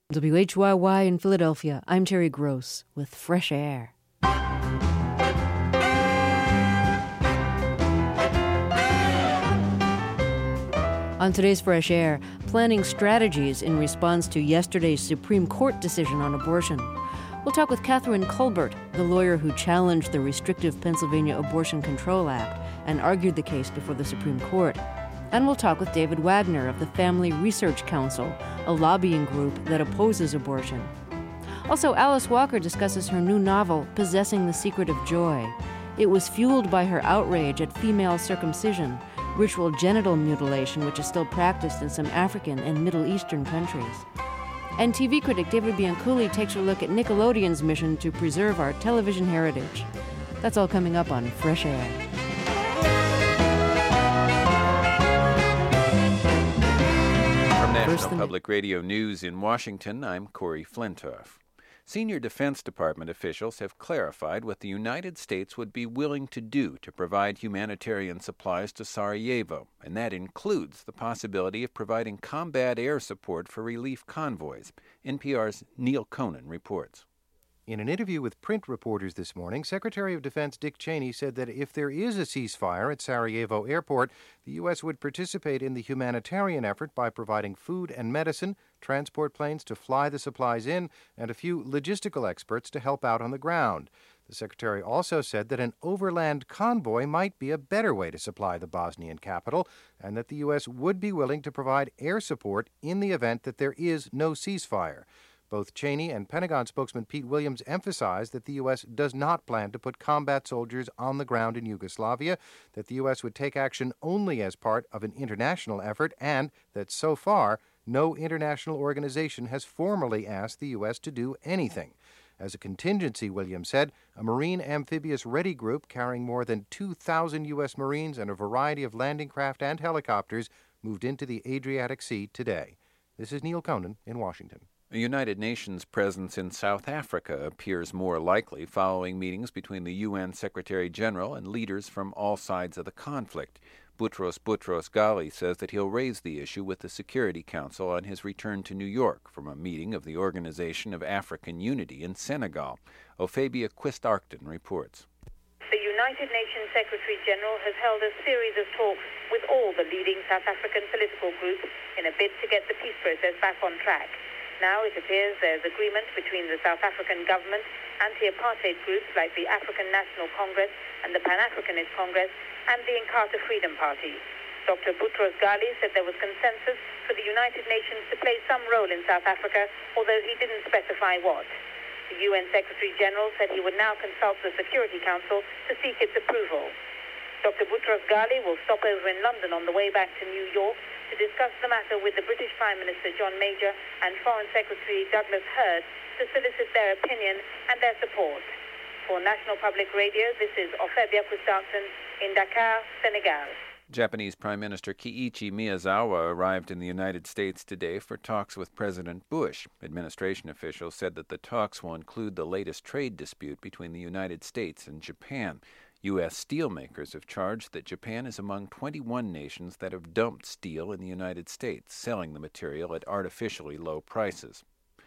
WHYY in Philadelphia, I'm Terry Gross with Fresh Air. On today's Fresh Air, planning strategies in response to yesterday's Supreme Court decision on abortion. We'll talk with Catherine Colbert, the lawyer who challenged the restrictive Pennsylvania Abortion Control Act and argued the case before the Supreme Court. And we'll talk with David Wagner of the Family Research Council, a lobbying group that opposes abortion. Also, Alice Walker discusses her new novel, Possessing the Secret of Joy. It was fueled by her outrage at female circumcision, ritual genital mutilation, which is still practiced in some African and Middle Eastern countries. And TV critic David Bianculli takes a look at Nickelodeon's mission to preserve our television heritage. That's all coming up on Fresh Air. From National Public Radio News in Washington, I'm Corey Flintoff. Senior Defense Department officials have clarified what the United States would be willing to do to provide humanitarian supplies to Sarajevo, and that includes the possibility of providing combat air support for relief convoys. NPR's Neil Conan reports. In an interview with print reporters this morning, Secretary of Defense Dick Cheney said that if there is a ceasefire at Sarajevo Airport, the U.S. would participate in the humanitarian effort by providing food and medicine, transport planes to fly the supplies in, and a few logistical experts to help out on the ground. The Secretary also said that an overland convoy might be a better way to supply the Bosnian capital, and that the U.S. would be willing to provide air support in the event that there is no ceasefire. Both Cheney and Pentagon spokesman Pete Williams emphasized that the U.S. does not plan to put combat soldiers on the ground in Yugoslavia, that the U.S. would take action only as part of an international effort, and that so far, no international organization has formally asked the U.S. to do anything. As a contingency, Williams said, a Marine Amphibious Ready Group carrying more than 2,000 U.S. Marines and a variety of landing craft and helicopters moved into the Adriatic Sea today. This is Neil Conan in Washington. A United Nations presence in South Africa appears more likely following meetings between the UN Secretary-General and leaders from all sides of the conflict. Boutros Ghali says that he'll raise the issue with the Security Council on his return to New York from a meeting of the Organization of African Unity in Senegal. Ophabia Quist-Arcton reports. The United Nations Secretary-General has held a series of talks with all the leading South African political groups in a bid to get the peace process back on track. Now it appears there's agreement between the South African government, anti-apartheid groups like the African National Congress and the Pan-Africanist Congress, and the Inkatha Freedom Party. Dr. Boutros Ghali said there was consensus for the United Nations to play some role in South Africa, although he didn't specify what. The UN Secretary-General said he would now consult the Security Council to seek its approval. Dr. Boutros Ghali will stop over in London on the way back to New York to discuss the matter with the British Prime Minister John Major and Foreign Secretary Douglas Hurd to solicit their opinion and their support. For National Public Radio, this is Ophabia Quist-Arcton in Dakar, Senegal. Japanese Prime Minister Kiichi Miyazawa arrived in the United States today for talks with President Bush. Administration officials said that the talks will include the latest trade dispute between the United States and Japan. U.S. steelmakers have charged that Japan is among 21 nations that have dumped steel in the United States, selling the material at artificially low prices.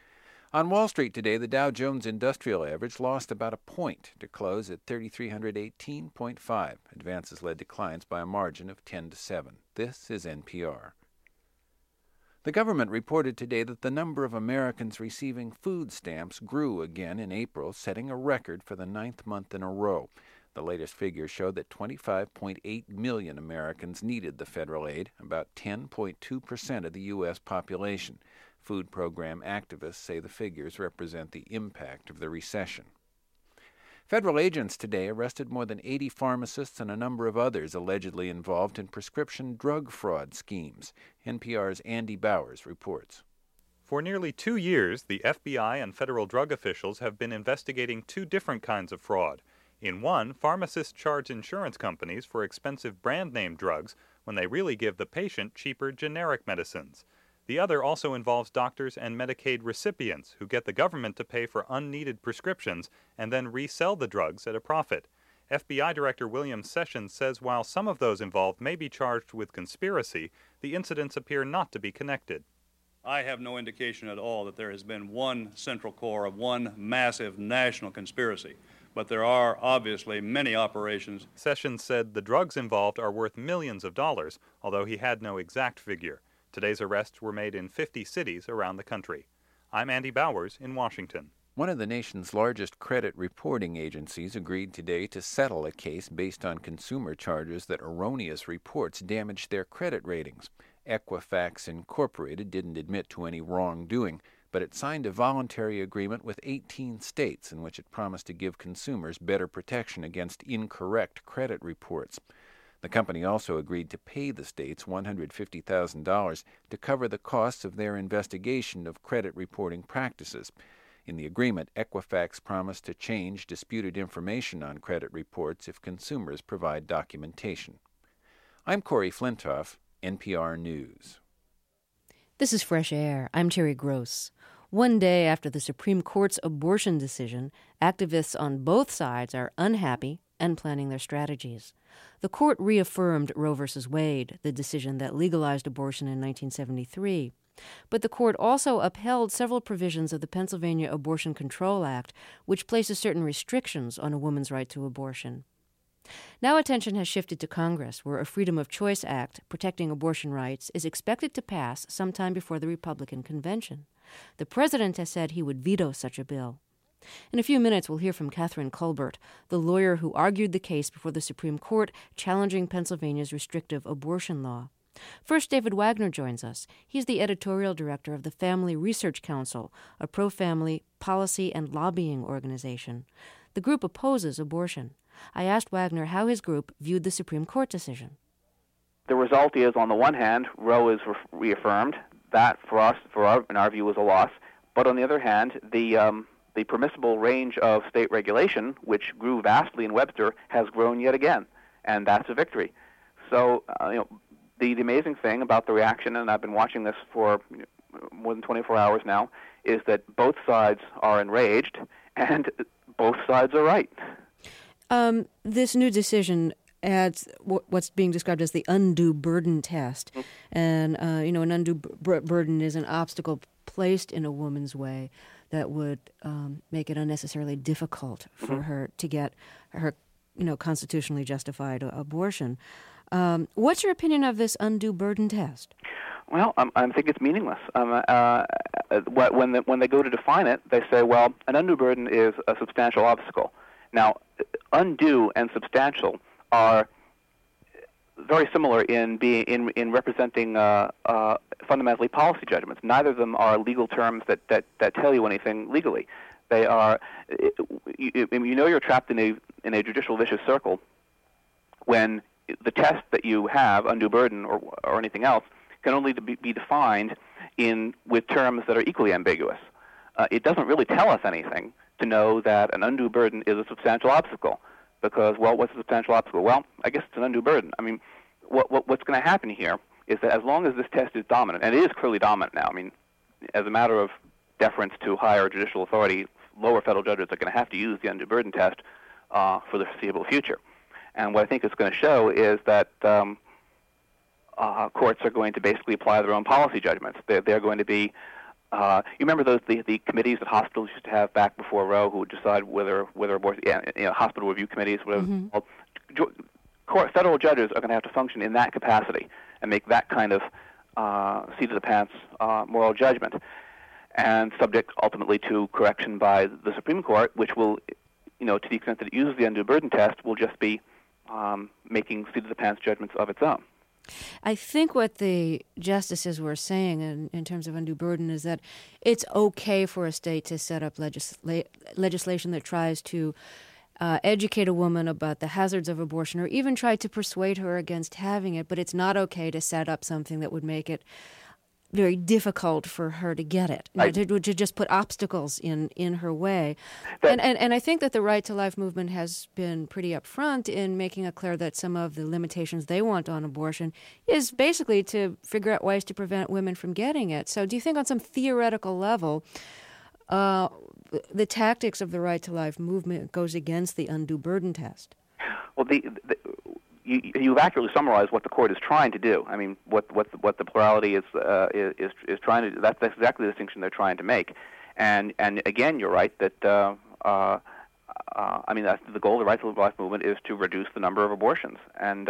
On Wall Street today, the Dow Jones Industrial Average lost about a point to close at 3,318.5. Advances led to declines by a margin of 10-7. This is NPR. The government reported today that the number of Americans receiving food stamps grew again in April, setting a record for the 9th month in a row. The latest figures showed that 25.8 million Americans needed the federal aid, about 10.2% of the U.S. population. Food program activists say the figures represent the impact of the recession. Federal agents today arrested more than 80 pharmacists and a number of others allegedly involved in prescription drug fraud schemes. NPR's Andy Bowers reports. For nearly 2 years, the FBI and federal drug officials have been investigating two different kinds of fraud. In one, pharmacists charge insurance companies for expensive brand-name drugs when they really give the patient cheaper generic medicines. The other also involves doctors and Medicaid recipients who get the government to pay for unneeded prescriptions and then resell the drugs at a profit. FBI Director William Sessions says while some of those involved may be charged with conspiracy, the incidents appear not to be connected. I have no indication at all that there has been one central core of one massive national conspiracy, but there are obviously many operations. Sessions said the drugs involved are worth millions of dollars, although he had no exact figure. Today's arrests were made in 50 cities around the country. I'm Andy Bowers in Washington. One of the nation's largest credit reporting agencies agreed today to settle a case based on consumer charges that erroneous reports damaged their credit ratings. Equifax Incorporated didn't admit to any wrongdoing, but it signed a voluntary agreement with 18 states in which it promised to give consumers better protection against incorrect credit reports. The company also agreed to pay the states $150,000 to cover the costs of their investigation of credit reporting practices. In the agreement, Equifax promised to change disputed information on credit reports if consumers provide documentation. I'm Corey Flintoff, NPR News. This is Fresh Air. I'm Terry Gross. One day after the Supreme Court's abortion decision, activists on both sides are unhappy and planning their strategies. The court reaffirmed Roe v. Wade, the decision that legalized abortion in 1973. But the court also upheld several provisions of the Pennsylvania Abortion Control Act, which places certain restrictions on a woman's right to abortion. Now attention has shifted to Congress, where a Freedom of Choice Act protecting abortion rights is expected to pass sometime before the Republican convention. The president has said he would veto such a bill. In a few minutes, we'll hear from Catherine Colbert, the lawyer who argued the case before the Supreme Court challenging Pennsylvania's restrictive abortion law. First, David Wagner joins us. He's the editorial director of the Family Research Council, a pro-family policy and lobbying organization. The group opposes abortion. I asked Wagner how his group viewed the Supreme Court decision. The result is, on the one hand, Roe is reaffirmed. That, in our view, is a loss. But on the other hand, the permissible range of state regulation, which grew vastly in Webster, has grown yet again, and that's a victory. So, the amazing thing about the reaction, and I've been watching this for more than 24 hours now, is that both sides are enraged, and both sides are right. This new decision adds what's being described as the undue burden test. And, an undue burden is an obstacle placed in a woman's way that would make it unnecessarily difficult for her to get her, constitutionally justified abortion. What's your opinion of this undue burden test? Well, I think it's meaningless. When they go to define it, they say, well, an undue burden is a substantial obstacle. Now, undue and substantial are very similar in representing fundamentally policy judgments. Neither of them are legal terms that tell you anything legally. They are, you're trapped in a judicial vicious circle when the test that you have, undue burden or anything else, can only be defined with terms that are equally ambiguous. It doesn't really tell us anything to know that an undue burden is a substantial obstacle, because, well, what's a substantial obstacle? Well, I guess it's an undue burden. I mean, what's going to happen here is that as long as this test is dominant, and it is clearly dominant now, I mean, as a matter of deference to higher judicial authority, lower federal judges are going to have to use the undue burden test for the foreseeable future. And what I think it's going to show is that courts are going to basically apply their own policy judgments. They're going to be, you remember the committees that hospitals used to have back before Roe, who would decide whether abortion, hospital review committees, whatever. Mm-hmm. Federal judges are going to have to function in that capacity and make that kind of seat of the pants moral judgment, and subject ultimately to correction by the Supreme Court, which will, to the extent that it uses the undue burden test, will just be making seat of the pants judgments of its own. I think what the justices were saying in terms of undue burden is that it's okay for a state to set up legislation that tries to educate a woman about the hazards of abortion or even try to persuade her against having it, but it's not okay to set up something that would make it very difficult for her to get it, to just put obstacles in her way. And I think that the Right to Life movement has been pretty upfront in making it clear that some of the limitations they want on abortion is basically to figure out ways to prevent women from getting it. So do you think on some theoretical level, the tactics of the Right to Life movement goes against the undue burden test? Well, you've accurately summarized what the court is trying to do. I mean, what the plurality is trying to do. That's exactly the distinction they're trying to make. And again, you're right that I mean, that's the goal of the Right to Life movement is to reduce the number of abortions. And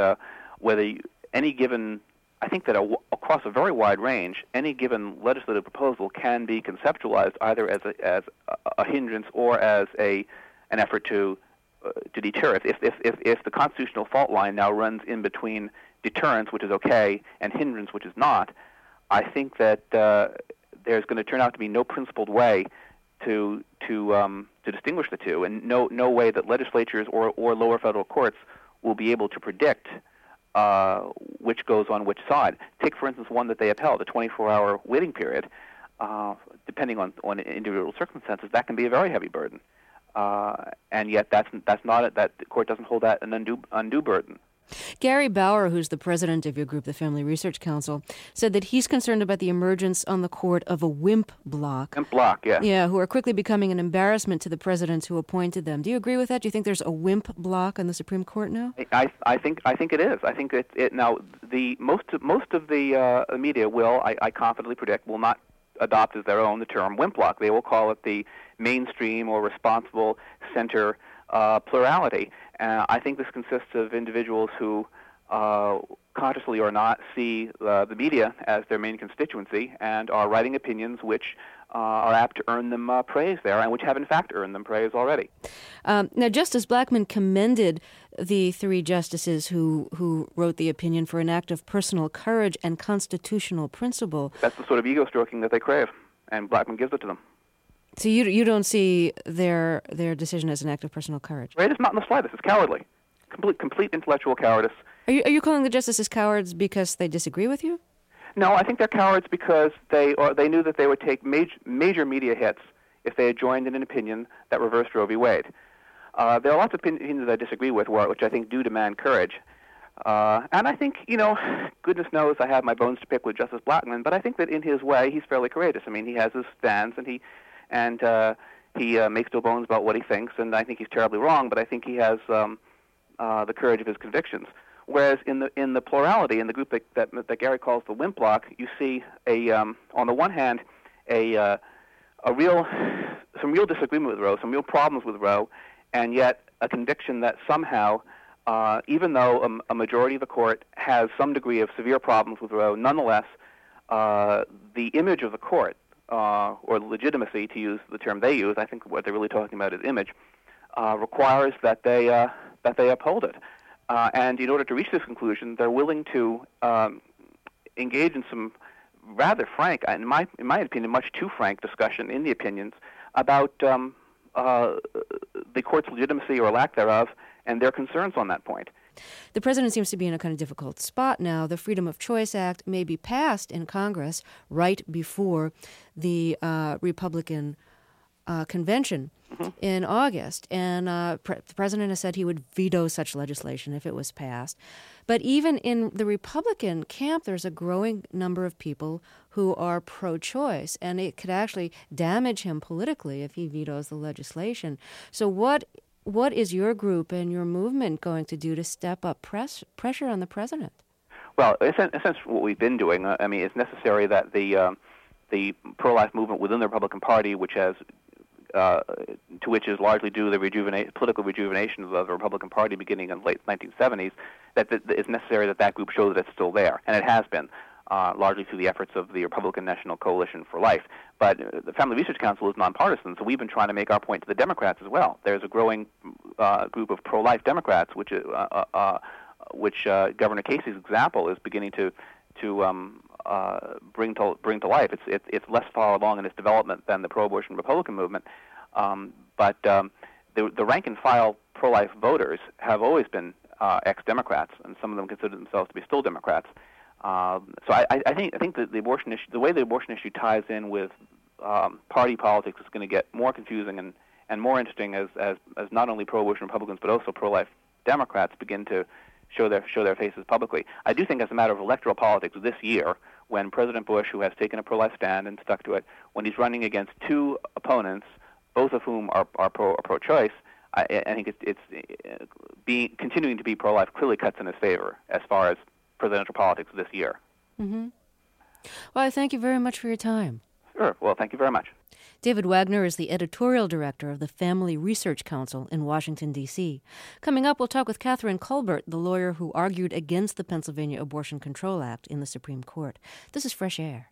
any given, I think that across a very wide range, any given legislative proposal can be conceptualized either as a hindrance or as an effort to deter. If the constitutional fault line now runs in between deterrence, which is okay, and hindrance, which is not, I think that there's going to turn out to be no principled way to distinguish the two, and no way that legislatures or lower federal courts will be able to predict which goes on which side. Take, for instance, one that they upheld, a 24-hour waiting period. Depending on individual circumstances, that can be a very heavy burden. And yet that's not it. That the court doesn't hold that an undue burden. Gary Bauer, who's the president of your group, the Family Research Council, said that he's concerned about the emergence on the court of a wimp bloc. Wimp bloc, yeah. Yeah, who are quickly becoming an embarrassment to the presidents who appointed them. Do you agree with that? Do you think there's a wimp bloc on the Supreme Court now? I think it is. I think it now the most of the media will, I confidently predict, will not adopt as their own the term wimp bloc. They will call it the mainstream or responsible center plurality. I think this consists of individuals who, consciously or not, see the media as their main constituency and are writing opinions which are apt to earn them praise there, and which have in fact earned them praise already. Now, Justice Blackmun commended the three justices who wrote the opinion for an act of personal courage and constitutional principle. That's the sort of ego stroking that they crave, and Blackmun gives it to them. So you don't see their decision as an act of personal courage? Right, it's not in the slightest. It's cowardly. Complete intellectual cowardice. Are you calling the justices cowards because they disagree with you? No, I think they're cowards because they knew that they would take major media hits if they had joined in an opinion that reversed Roe v. Wade. There are lots of opinions that I disagree with, which I think do demand courage. And I think, goodness knows I have my bones to pick with Justice Blackmun, but I think that in his way he's fairly courageous. I mean, he has his stands, and he makes no bones about what he thinks, and I think he's terribly wrong, but I think he has the courage of his convictions. Whereas in the plurality, in the group that Gary calls the wimp bloc, you see on the one hand some real disagreement with Roe, some real problems with Roe, and yet a conviction that somehow, even though a majority of the court has some degree of severe problems with Roe, nonetheless, the image of the court, or legitimacy, to use the term they use, I think what they're really talking about is image, requires that they uphold it. And in order to reach this conclusion, they're willing to engage in some rather frank, in my opinion, much too frank discussion in the opinions about the court's legitimacy or lack thereof, and their concerns on that point. The president seems to be in a kind of difficult spot now. The Freedom of Choice Act may be passed in Congress right before the Republican convention in August. And the president has said he would veto such legislation if it was passed. But even in the Republican camp, there's a growing number of people who are pro-choice, and it could actually damage him politically if he vetoes the legislation. So what is your group and your movement going to do to step up pressure on the president? Well, essentially what we've been doing, it's necessary that the pro-life movement within the Republican Party, which has to which is largely due the political rejuvenation of the Republican Party beginning in the late 1970s, that it's necessary that group show that it's still there, and it has been, largely through the efforts of the Republican National Coalition for Life. But the Family Research Council is nonpartisan, so we've been trying to make our point to the Democrats as well. There's a growing group of pro-life Democrats, which Governor Casey's example is beginning to bring to life. It's less far along in its development than the pro-abortion Republican movement, but the rank and file pro-life voters have always been ex-Democrats, and some of them consider themselves to be still Democrats. So I think that the abortion issue, the way the abortion issue ties in with party politics, is going to get more confusing and more interesting as not only pro-abortion Republicans but also pro-life Democrats begin to show their faces publicly. I do think as a matter of electoral politics this year, when President Bush, who has taken a pro-life stand and stuck to it, when he's running against two opponents, both of whom are pro-choice, I think it's continuing to be pro-life clearly cuts in his favor as far as presidential politics this year. Mm-hmm. Well, I thank you very much for your time. Sure. Well, thank you very much. David Wagner is the editorial director of the Family Research Council in Washington, D.C. Coming up, we'll talk with Kathryn Colbert, the lawyer who argued against the Pennsylvania Abortion Control Act in the Supreme Court. This is Fresh Air.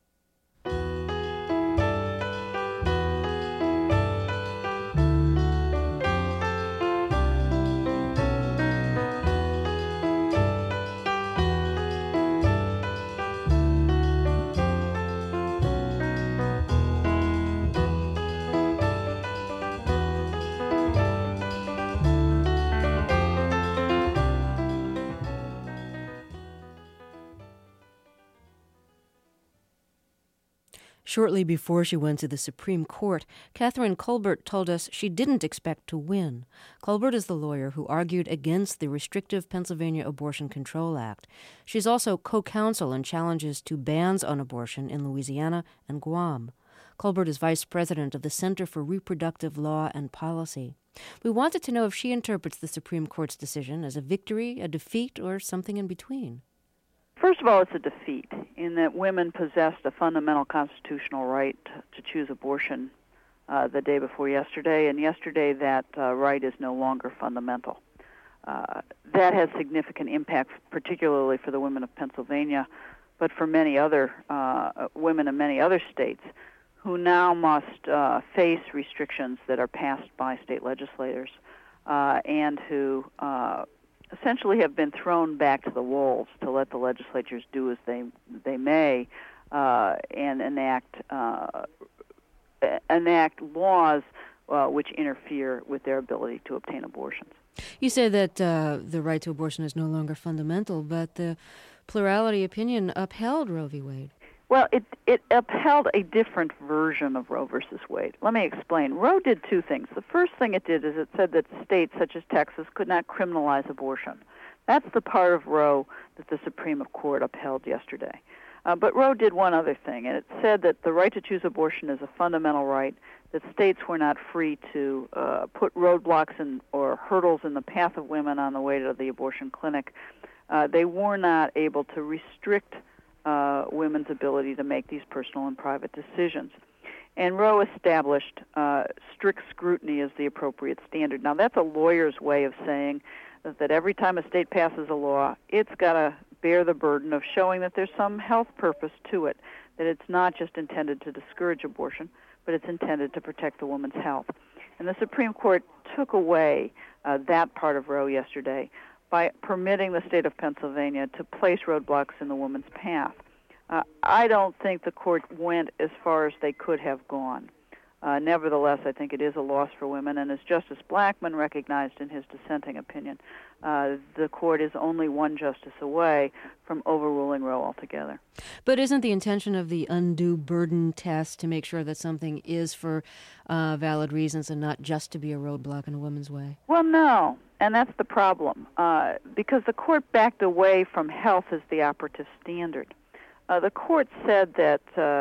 Shortly before she went to the Supreme Court, Kathryn Colbert told us she didn't expect to win. Colbert is the lawyer who argued against the restrictive Pennsylvania Abortion Control Act. She's also co-counsel in challenges to bans on abortion in Louisiana and Guam. Colbert is vice president of the Center for Reproductive Law and Policy. We wanted to know if she interprets the Supreme Court's decision as a victory, a defeat, or something in between. First of all, it's a defeat in that women possessed a fundamental constitutional right to choose abortion the day before yesterday, and yesterday that right is no longer fundamental. That has significant impact, particularly for the women of Pennsylvania, but for many other women in many other states who now must face restrictions that are passed by state legislators and who essentially have been thrown back to the wolves to let the legislatures do as they may and enact laws which interfere with their ability to obtain abortions. You say that the right to abortion is no longer fundamental, but the plurality opinion upheld Roe v. Wade. Well, it upheld a different version of Roe versus Wade. Let me explain. Roe did two things. The first thing it did is it said that states such as Texas could not criminalize abortion. That's the part of Roe that the Supreme Court upheld yesterday. But Roe did one other thing, and it said that the right to choose abortion is a fundamental right, that states were not free to put roadblocks or hurdles in the path of women on the way to the abortion clinic. They were not able to restrict women's ability to make these personal and private decisions. And Roe established strict scrutiny as the appropriate standard. Now, that's a lawyer's way of saying that every time a state passes a law, it's got to bear the burden of showing that there's some health purpose to it, that it's not just intended to discourage abortion, but it's intended to protect the woman's health. And the Supreme Court took away that part of Roe yesterday by permitting the state of Pennsylvania to place roadblocks in the woman's path. I don't think the court went as far as they could have gone. Nevertheless, I think it is a loss for women, and as Justice Blackmun recognized in his dissenting opinion, the court is only one justice away from overruling Roe altogether. But isn't the intention of the undue burden test to make sure that something is for valid reasons and not just to be a roadblock in a woman's way? Well, no, and that's the problem, because the court backed away from health as the operative standard. The court said that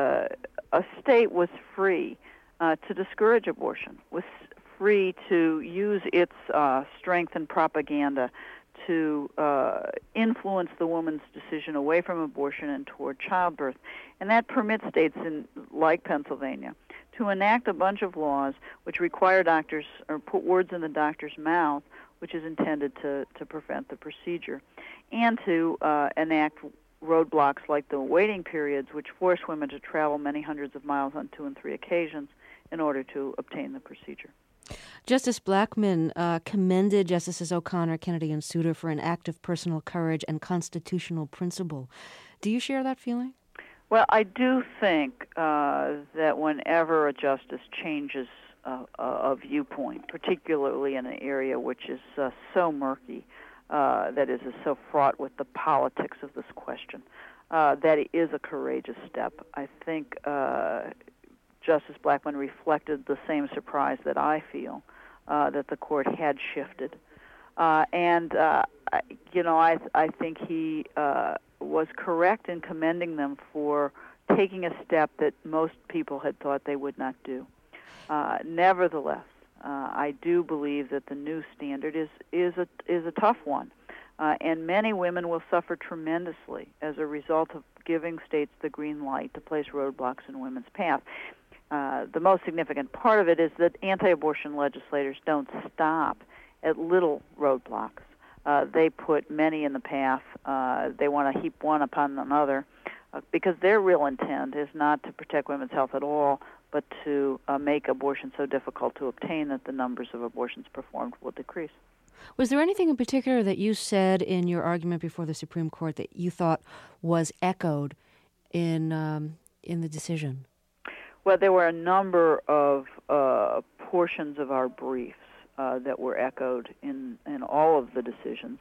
a state was free to discourage abortion, was free to use its strength and propaganda to influence the woman's decision away from abortion and toward childbirth. And that permits states like Pennsylvania to enact a bunch of laws which require doctors or put words in the doctor's mouth which is intended to prevent the procedure, and to enact roadblocks like the waiting periods which force women to travel many hundreds of miles on 2 and 3 occasions in order to obtain the procedure. Justice Blackmun commended Justices O'Connor, Kennedy, and Souter for an act of personal courage and constitutional principle. Do you share that feeling? Well, I do think that whenever a justice changes a viewpoint, particularly in an area which is so murky, that is so fraught with the politics of this question, that is a courageous step. I think Justice Blackmun reflected the same surprise that I feel, that the court had shifted. I think he was correct in commending them for taking a step that most people had thought they would not do. Nevertheless, I do believe that the new standard is a tough one, and many women will suffer tremendously as a result of giving states the green light to place roadblocks in women's path. The most significant part of it is that anti-abortion legislators don't stop at little roadblocks. They put many in the path. They want to heap one upon another because their real intent is not to protect women's health at all, but to make abortion so difficult to obtain that the numbers of abortions performed will decrease. Was there anything in particular that you said in your argument before the Supreme Court that you thought was echoed in the decision? Well, there were a number of portions of our briefs that were echoed in all of the decisions.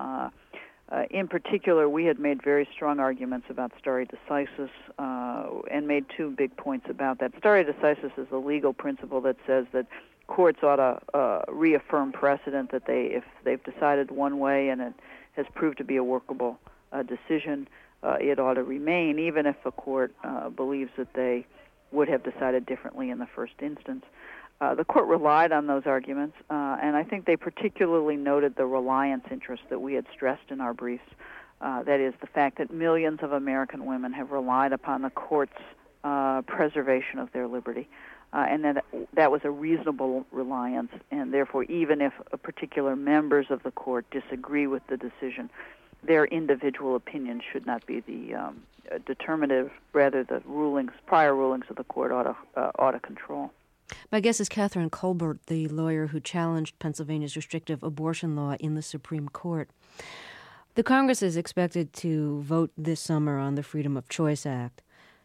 In particular, we had made very strong arguments about stare decisis and made two big points about that. Stare decisis is a legal principle that says that courts ought to reaffirm precedent that if they've decided one way and it has proved to be a workable decision, it ought to remain, even if a court believes that they would have decided differently in the first instance. The court relied on those arguments, and I think they particularly noted the reliance interest that we had stressed in our briefs. That is, the fact that millions of American women have relied upon the court's preservation of their liberty, and that was a reasonable reliance, and therefore even if particular members of the court disagree with the decision, their individual opinion should not be the determinative. Rather, the prior rulings of the court ought to control. My guest is Kathryn Colbert, the lawyer who challenged Pennsylvania's restrictive abortion law in the Supreme Court. The Congress is expected to vote this summer on the Freedom of Choice Act,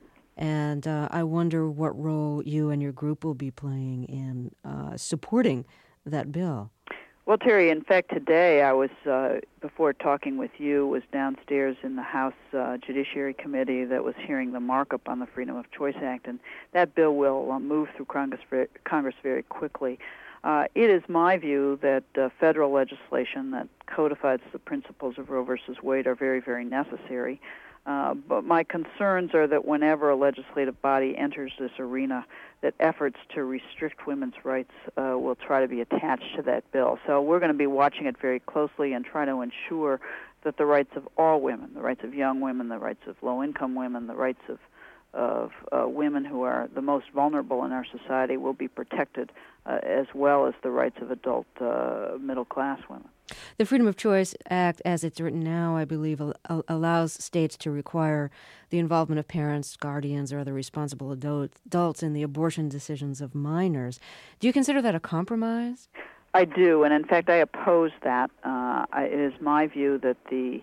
and I wonder what role you and your group will be playing in supporting that bill. Well, Terry, in fact, today I was, before talking with you, was downstairs in the House Judiciary Committee that was hearing the markup on the Freedom of Choice Act, and that bill will move through Congress very quickly. It is my view that federal legislation that codifies the principles of Roe versus Wade are very, very necessary. But my concerns are that whenever a legislative body enters this arena, that efforts to restrict women's rights will try to be attached to that bill. So we're going to be watching it very closely and try to ensure that the rights of all women, the rights of young women, the rights of low-income women, the rights of women who are the most vulnerable in our society will be protected, as well as the rights of adult middle-class women. The Freedom of Choice Act, as it's written now, I believe, allows states to require the involvement of parents, guardians, or other responsible adults in the abortion decisions of minors. Do you consider that a compromise? I do, and in fact, I oppose that. It is my view that the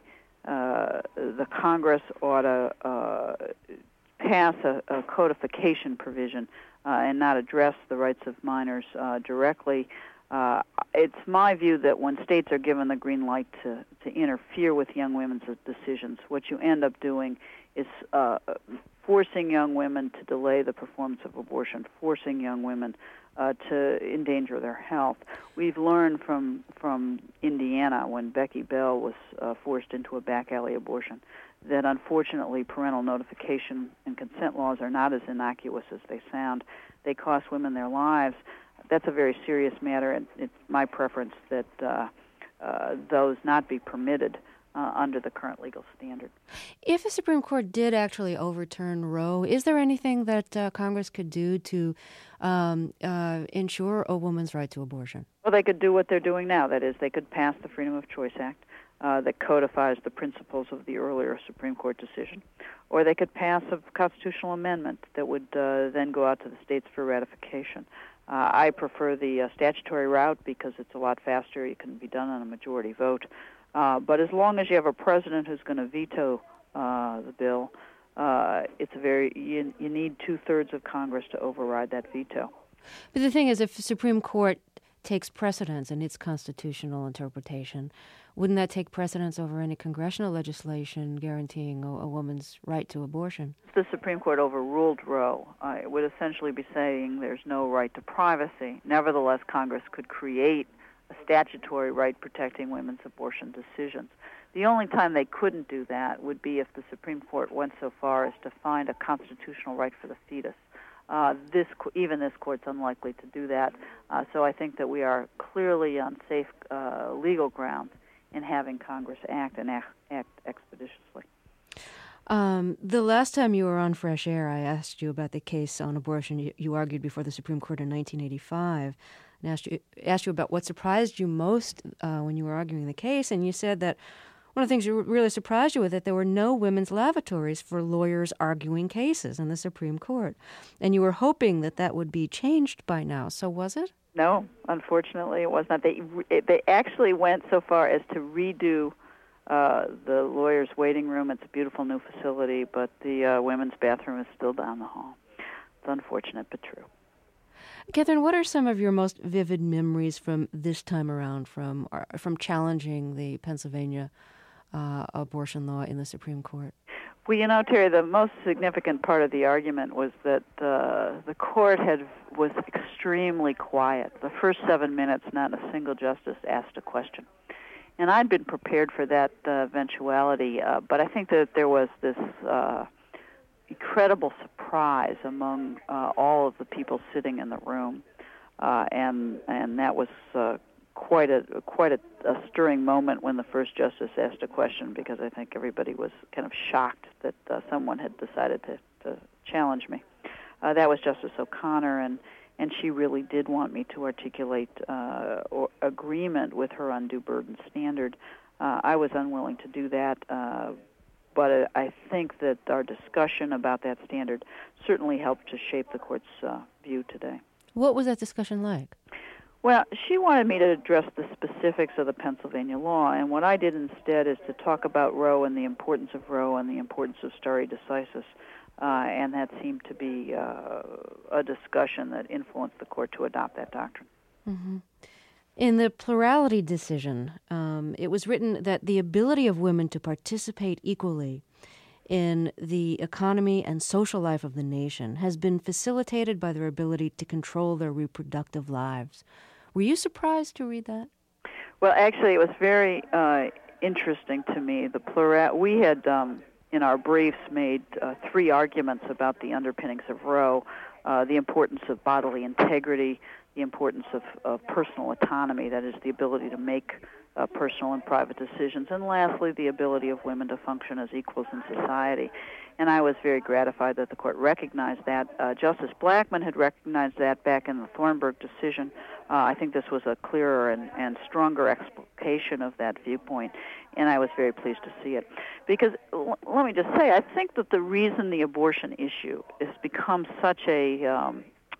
Congress ought to pass a codification provision and not address the rights of minors directly. It's my view that when states are given the green light to interfere with young women's decisions, what you end up doing is forcing young women to delay the performance of abortion, forcing young women to endanger their health. We've learned from Indiana when Becky Bell was forced into a back alley abortion that unfortunately parental notification and consent laws are not as innocuous as they sound. They cost women their lives. That's a very serious matter, and it's my preference that those not be permitted under the current legal standard. If the Supreme Court did actually overturn Roe, is there anything that Congress could do to ensure a woman's right to abortion? Well, they could do what they're doing now. That is, they could pass the Freedom of Choice Act that codifies the principles of the earlier Supreme Court decision, or they could pass a constitutional amendment that would then go out to the states for ratification. I prefer the statutory route because it's a lot faster. It can be done on a majority vote. But as long as you have a president who's going to veto the bill, you need 2/3 of Congress to override that veto. But the thing is, if the Supreme Court takes precedence in its constitutional interpretation, wouldn't that take precedence over any congressional legislation guaranteeing a woman's right to abortion? If the Supreme Court overruled Roe, it would essentially be saying there's no right to privacy. Nevertheless, Congress could create a statutory right protecting women's abortion decisions. The only time they couldn't do that would be if the Supreme Court went so far as to find a constitutional right for the fetus. Even this court's unlikely to do that. So I think that we are clearly on safe legal ground in having Congress act and act expeditiously. The last time you were on Fresh Air, I asked you about the case on abortion. You argued before the Supreme Court in 1985, and asked you about what surprised you most when you were arguing the case, and you said that one of the things that really surprised you was that there were no women's lavatories for lawyers arguing cases in the Supreme Court, and you were hoping that that would be changed by now. So was it? No, unfortunately, it was not. They actually went so far as to redo the lawyer's waiting room. It's a beautiful new facility, but the women's bathroom is still down the hall. It's unfortunate, but true. Catherine, what are some of your most vivid memories from this time around, from challenging the Pennsylvania abortion law in the Supreme Court? Well, Terry, the most significant part of the argument was that the court was extremely quiet. The first 7 minutes, not a single justice asked a question. And I'd been prepared for that eventuality, but I think that there was this incredible surprise among all of the people sitting in the room, and that was quite a stirring moment when the first justice asked a question, because I think everybody was kind of shocked that someone had decided to challenge me. That was Justice O'Connor, and she really did want me to articulate agreement with her undue burden standard. I was unwilling to do that, but I think that our discussion about that standard certainly helped to shape the court's view today. What was that discussion like? Well, she wanted me to address the specifics of the Pennsylvania law, and what I did instead is to talk about Roe and the importance of Roe and the importance of stare decisis, and that seemed to be a discussion that influenced the court to adopt that doctrine. Mm-hmm. In the plurality decision, it was written that the ability of women to participate equally in the economy and social life of the nation has been facilitated by their ability to control their reproductive lives. Were you surprised to read that? Well, actually, it was very interesting to me. We had, in our briefs, made 3 arguments about the underpinnings of Roe, the importance of bodily integrity, the importance of personal autonomy, that is, the ability to make personal and private decisions, and lastly, the ability of women to function as equals in society. And I was very gratified that the court recognized that. Justice Blackmun had recognized that back in the Thornburg decision. I think this was a clearer and stronger explication of that viewpoint, and I was very pleased to see it. Because, let me just say, I think that the reason the abortion issue has become such a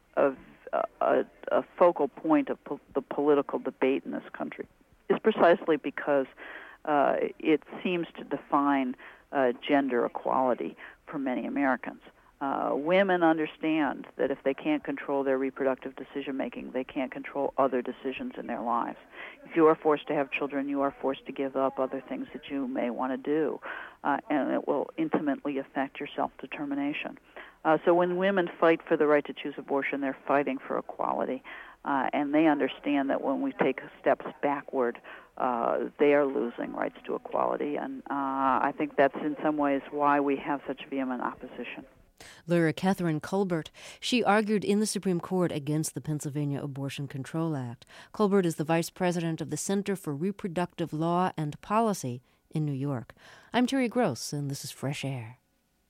focal point of the political debate in this country is precisely because it seems to define gender equality for many Americans. Women understand that if they can't control their reproductive decision-making, they can't control other decisions in their lives. If you are forced to have children, you are forced to give up other things that you may want to do, and it will intimately affect your self-determination. So when women fight for the right to choose abortion, they're fighting for equality, and they understand that when we take steps backward, they are losing rights to equality, and I think that's in some ways why we have such vehement opposition. Lawyer Catherine Colbert. She argued in the Supreme Court against the Pennsylvania Abortion Control Act. Colbert is the vice president of the Center for Reproductive Law and Policy in New York. I'm Terry Gross, and this is Fresh Air.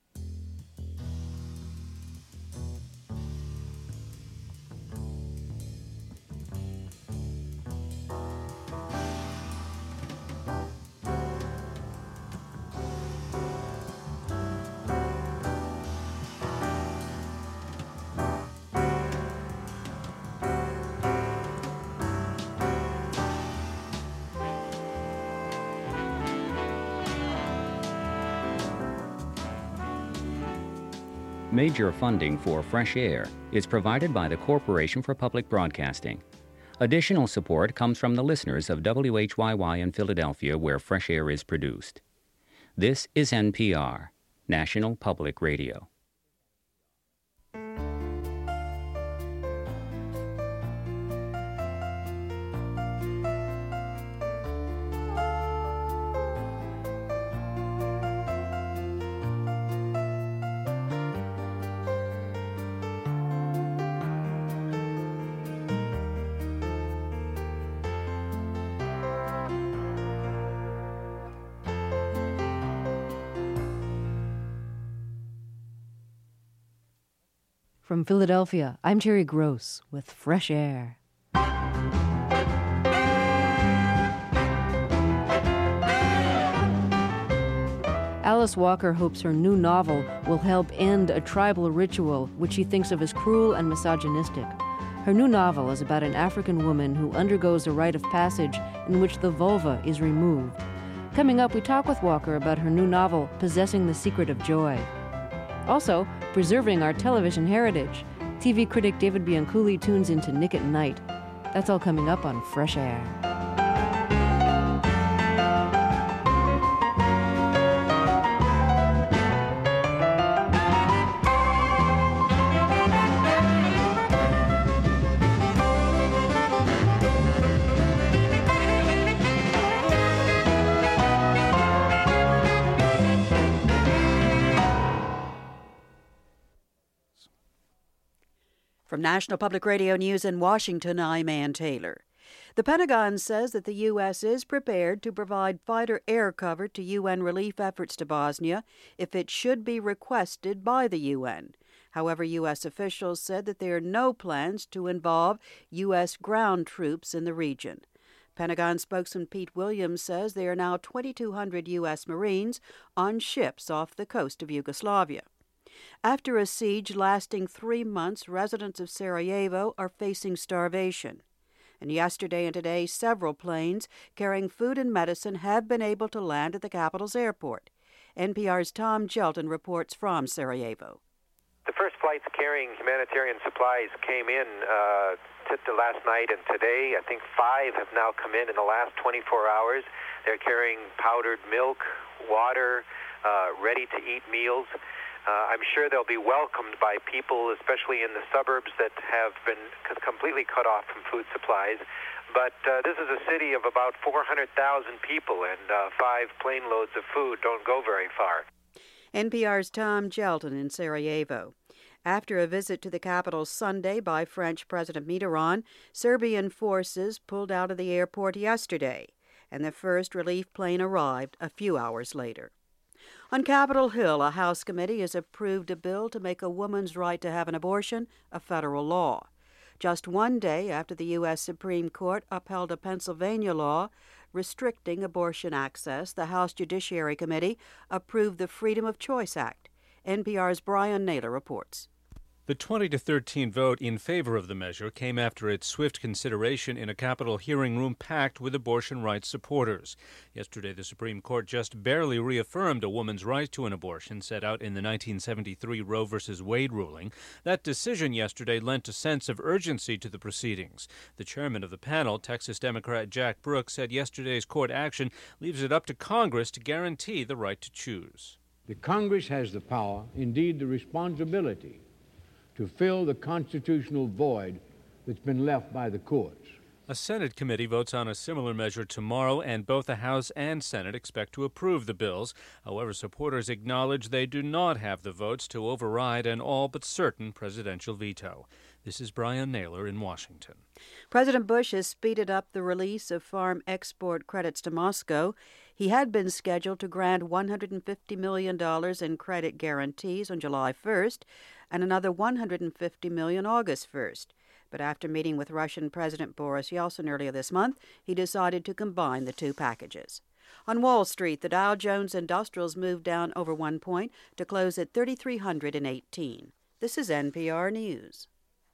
Major funding for Fresh Air is provided by the Corporation for Public Broadcasting. Additional support comes from the listeners of WHYY in Philadelphia, where Fresh Air is produced. This is NPR, National Public Radio. From Philadelphia, I'm Terry Gross with Fresh Air. Alice Walker hopes her new novel will help end a tribal ritual which she thinks of as cruel and misogynistic. Her new novel is about an African woman who undergoes a rite of passage in which the vulva is removed. Coming up, we talk with Walker about her new novel, Possessing the Secret of Joy. Also, preserving our television heritage. TV critic David Bianculli tunes into Nick at Night. That's all coming up on Fresh Air. From National Public Radio News in Washington, I'm Ann Taylor. The Pentagon says that the U.S. is prepared to provide fighter air cover to UN relief efforts to Bosnia if it should be requested by the UN. However, U.S. officials said that there are no plans to involve U.S. ground troops in the region. Pentagon spokesman Pete Williams says there are now 2,200 U.S. Marines on ships off the coast of Yugoslavia. After a siege lasting 3 months, residents of Sarajevo are facing starvation. And yesterday and today, several planes carrying food and medicine have been able to land at the capital's airport. NPR's Tom Gelton reports from Sarajevo. The first flights carrying humanitarian supplies came in last night and today. I think 5 have now come in the last 24 hours. They're carrying powdered milk, water, ready-to-eat meals. I'm sure they'll be welcomed by people, especially in the suburbs that have been completely cut off from food supplies. But this is a city of about 400,000 people, and 5 plane loads of food don't go very far. NPR's Tom Gelton in Sarajevo. After a visit to the capital Sunday by French President Mitterrand, Serbian forces pulled out of the airport yesterday, and the first relief plane arrived a few hours later. On Capitol Hill, a House committee has approved a bill to make a woman's right to have an abortion a federal law. Just one day after the U.S. Supreme Court upheld a Pennsylvania law restricting abortion access, the House Judiciary Committee approved the Freedom of Choice Act. NPR's Brian Naylor reports. The 20-13 vote in favor of the measure came after its swift consideration in a Capitol hearing room packed with abortion rights supporters. Yesterday, the Supreme Court just barely reaffirmed a woman's right to an abortion set out in the 1973 Roe v. Wade ruling. That decision yesterday lent a sense of urgency to the proceedings. The chairman of the panel, Texas Democrat Jack Brooks, said yesterday's court action leaves it up to Congress to guarantee the right to choose. The Congress has the power, indeed the responsibility, to fill the constitutional void that's been left by the courts. A Senate committee votes on a similar measure tomorrow, and both the House and Senate expect to approve the bills. However, supporters acknowledge they do not have the votes to override an all but certain presidential veto. This is Brian Naylor in Washington. President Bush has speeded up the release of farm export credits to Moscow. He had been scheduled to grant $150 million in credit guarantees on July 1st and another $150 million August 1st. But after meeting with Russian President Boris Yeltsin earlier this month, he decided to combine the two packages. On Wall Street, the Dow Jones Industrials moved down over 1 point to close at 3,318. This is NPR News.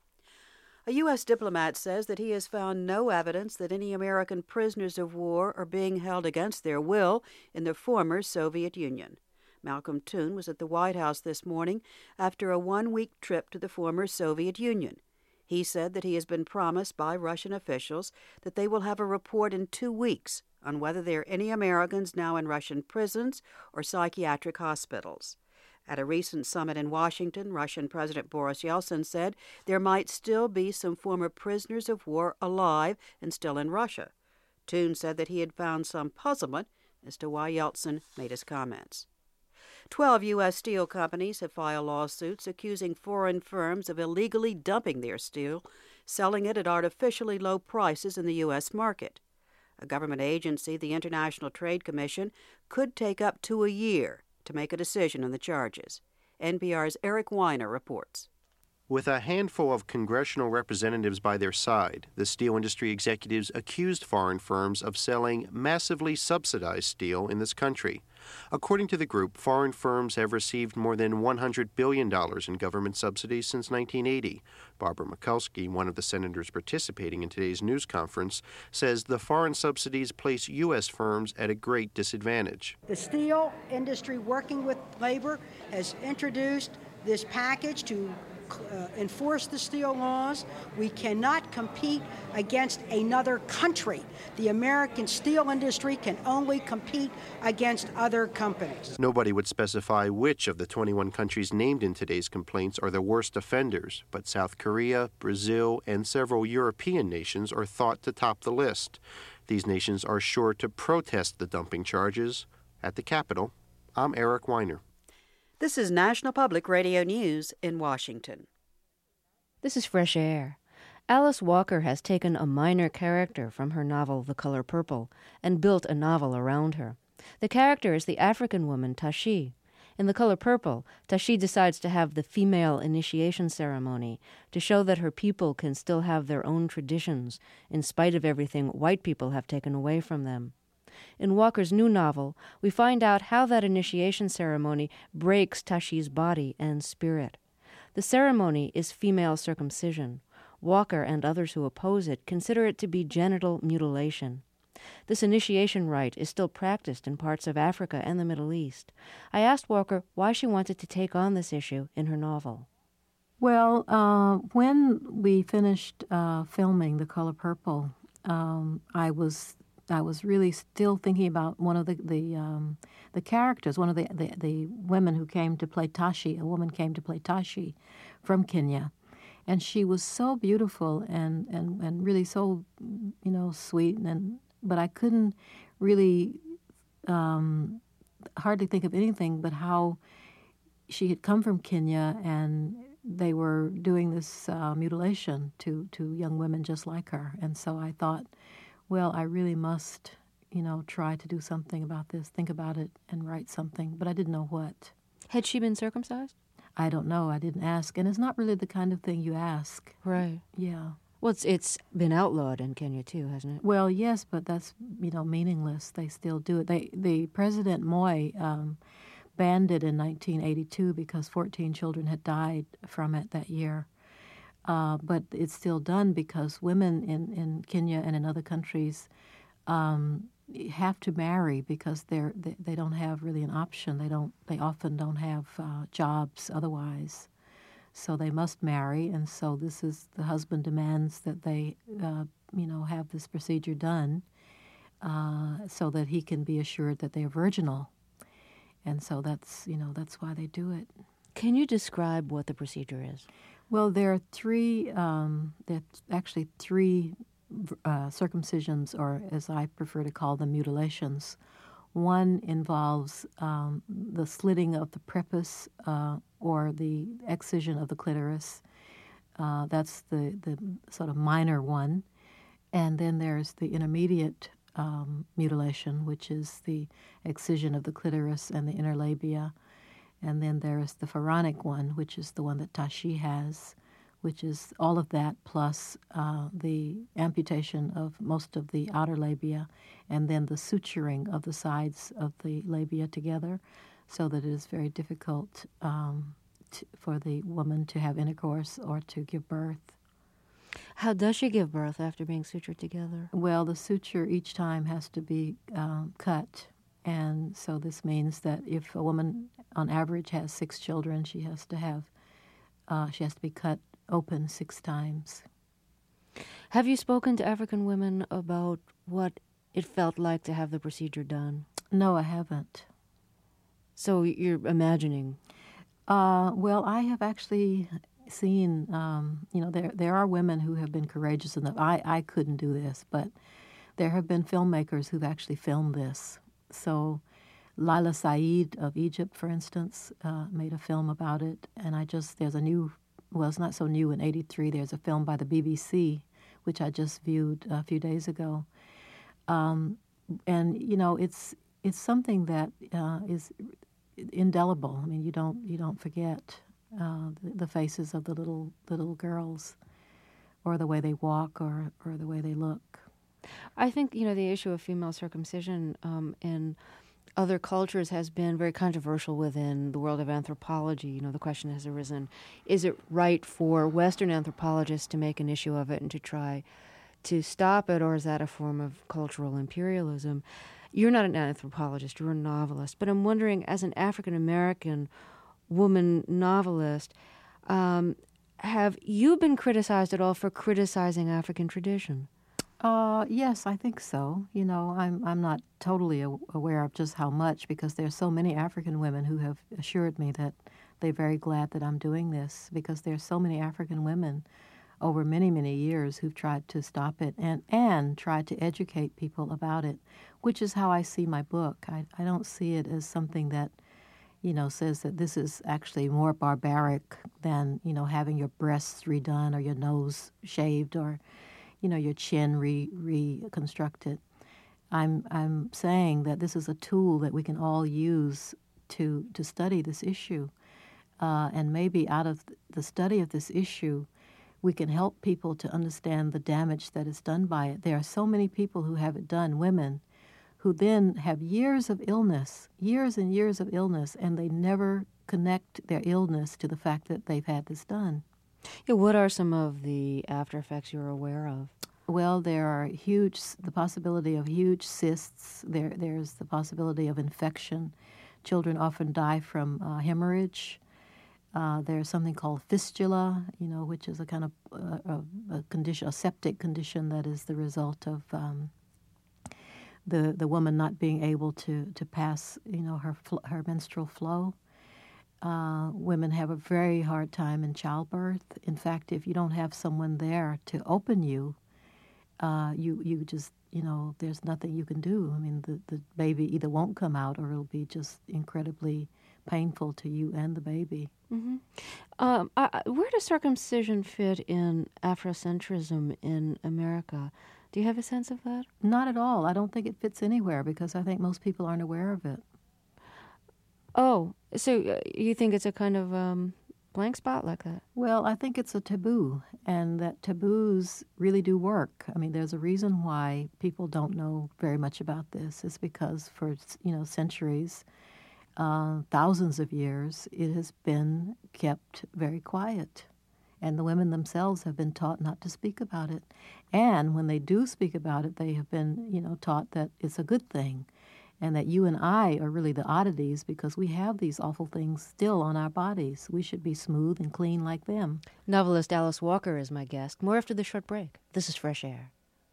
A U.S. diplomat says that he has found no evidence that any American prisoners of war are being held against their will in the former Soviet Union. Malcolm Toon was at the White House this morning after a 1-week trip to the former Soviet Union. He said that he has been promised by Russian officials that they will have a report in 2 weeks on whether there are any Americans now in Russian prisons or psychiatric hospitals. At a recent summit in Washington, Russian President Boris Yeltsin said there might still be some former prisoners of war alive and still in Russia. Toon said that he had found some puzzlement as to why Yeltsin made his comments. 12 U.S. steel companies have filed lawsuits accusing foreign firms of illegally dumping their steel, selling it at artificially low prices in the U.S. market. A government agency, the International Trade Commission, could take up to a year to make a decision on the charges. NPR's Eric Weiner reports. With a handful of congressional representatives by their side, the steel industry executives accused foreign firms of selling massively subsidized steel in this country. According to the group, foreign firms have received more than $100 billion in government subsidies since 1980. Barbara Mikulski, one of the senators participating in today's news conference, says the foreign subsidies place U.S. firms at a great disadvantage. The steel industry, working with labor, has introduced this package to enforce the steel laws. We cannot compete against another country. The American steel industry can only compete against other companies. Nobody would specify which of the 21 countries named in today's complaints are the worst offenders, but South Korea, Brazil, and several European nations are thought to top the list. These nations are sure to protest the dumping charges. At the Capitol, I'm Eric Weiner. This is National Public Radio News in Washington. This is Fresh Air. Alice Walker has taken a minor character from her novel The Color Purple and built a novel around her. The character is the African woman Tashi. In The Color Purple, Tashi decides to have the female initiation ceremony to show that her people can still have their own traditions in spite of everything white people have taken away from them. In Walker's new novel, we find out how that initiation ceremony breaks Tashi's body and spirit. The ceremony is female circumcision. Walker and others who oppose it consider it to be genital mutilation. This initiation rite is still practiced in parts of Africa and the Middle East. I asked Walker why she wanted to take on this issue in her novel. Well, when we finished filming The Color Purple, I was really still thinking about one of the characters, one of the women who came to play Tashi. A woman came to play Tashi from Kenya, and she was so beautiful and really so, sweet. But I couldn't really hardly think of anything but how she had come from Kenya and they were doing this mutilation to young women just like her. And so I thought, well, I really must, try to do something about this, think about it, and write something. But I didn't know what. Had she been circumcised? I don't know. I didn't ask. And it's not really the kind of thing you ask. Right. Yeah. Well, it's been outlawed in Kenya, too, hasn't it? Well, yes, but that's, meaningless. They still do it. The President Moi banned it in 1982 because 14 children had died from it that year. But it's still done because women in Kenya and in other countries have to marry because they don't have really an option. They often don't have jobs otherwise, so they must marry. And so the husband demands that they have this procedure done so that he can be assured that they are virginal. And so that's why they do it. Can you describe what the procedure is? Well, there are three circumcisions, or as I prefer to call them, mutilations. One involves the slitting of the prepuce or the excision of the clitoris. That's the sort of minor one. And then there's the intermediate mutilation, which is the excision of the clitoris and the inner labia. And then there is the pharaonic one, which is the one that Tashi has, which is all of that plus the amputation of most of the outer labia, and then the suturing of the sides of the labia together, so that it is very difficult for the woman to have intercourse or to give birth. How does she give birth after being sutured together? Well, the suture each time has to be cut. And so this means that if a woman, on average, has 6 children, she has to be cut open 6 times. Have you spoken to African women about what it felt like to have the procedure done? No, I haven't. So you're imagining? Well, I have actually seen, there are women who have been courageous enough. I couldn't do this, but there have been filmmakers who've actually filmed this. So Laila Said of Egypt, for instance, made a film about it. And there's a new, well, it's not so new, in 1983, there's a film by the BBC, which I just viewed a few days ago. And, it's something that is indelible. I mean, you don't forget the faces of the little girls, or the way they walk, or the way they look. I think, the issue of female circumcision in other cultures has been very controversial within the world of anthropology. The question has arisen, is it right for Western anthropologists to make an issue of it and to try to stop it, or is that a form of cultural imperialism? You're not an anthropologist, you're a novelist, but I'm wondering, as an African-American woman novelist, have you been criticized at all for criticizing African tradition? Yes, I think so. I'm not totally aware of just how much, because there's so many African women who have assured me that they're very glad that I'm doing this, because there's so many African women over many, many years who've tried to stop it and tried to educate people about it, which is how I see my book. I don't see it as something that, says that this is actually more barbaric than, having your breasts redone or your nose shaved or, your chin reconstructed. I'm saying that this is a tool that we can all use to study this issue. And maybe out of the study of this issue, we can help people to understand the damage that is done by it. There are so many people who have it done, women, who then have years of illness, years and years of illness, and they never connect their illness to the fact that they've had this done. Yeah, what are some of the after effects you're aware of? Well, there are the possibility of huge cysts. There's the possibility of infection. Children often die from hemorrhage. There's something called fistula, which is a kind of a condition, a septic condition that is the result of the woman not being able to pass, her menstrual flow. Women have a very hard time in childbirth. In fact, if you don't have someone there to open you, you just, there's nothing you can do. I mean, the baby either won't come out or it'll be just incredibly painful to you and the baby. Mm-hmm. Where does circumcision fit in Afrocentrism in America? Do you have a sense of that? Not at all. I don't think it fits anywhere, because I think most people aren't aware of it. Oh, so you think it's a kind of blank spot like that? Well, I think it's a taboo, and that taboos really do work. I mean, there's a reason why people don't know very much about this. It's because for, centuries, thousands of years, it has been kept very quiet. And the women themselves have been taught not to speak about it. And when they do speak about it, they have been, taught that it's a good thing, and that you and I are really the oddities because we have these awful things still on our bodies. We should be smooth and clean like them. Novelist Alice Walker is my guest. More after the short break. This is Fresh Air.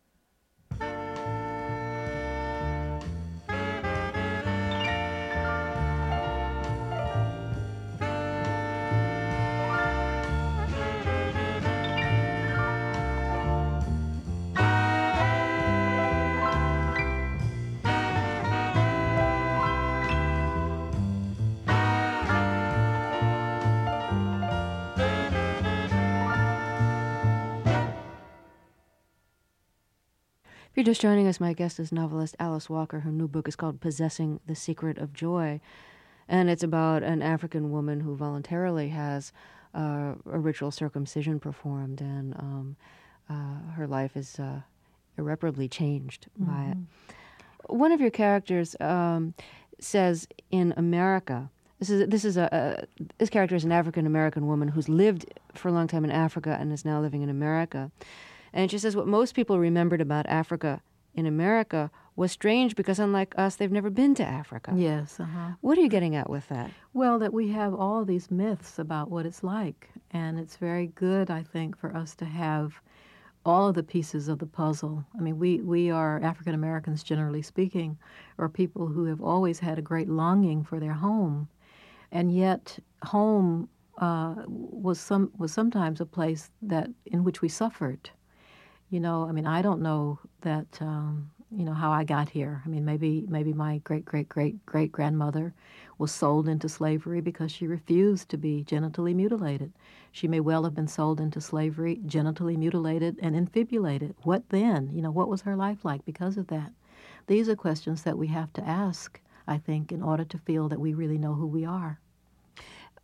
If you're just joining us, my guest is novelist Alice Walker. Her new book is called Possessing the Secret of Joy, and it's about an African woman who voluntarily has a ritual circumcision performed, and her life is irreparably changed by it. One of your characters says in America, this character is an African American woman who's lived for a long time in Africa and is now living in America. And she says what most people remembered about Africa in America was strange because, unlike us, they've never been to Africa. Yes. What are you getting at with that? Well, that we have all these myths about what it's like. And it's very good, I think, for us to have all of the pieces of the puzzle. I mean, we are, African Americans, generally speaking, are people who have always had a great longing for their home. And yet home was sometimes a place in which we suffered. I don't know that, how I got here. I mean, maybe my great-great-great-great-grandmother was sold into slavery because she refused to be genitally mutilated. She may well have been sold into slavery, genitally mutilated, and infibulated. What then? What was her life like because of that? These are questions that we have to ask, I think, in order to feel that we really know who we are.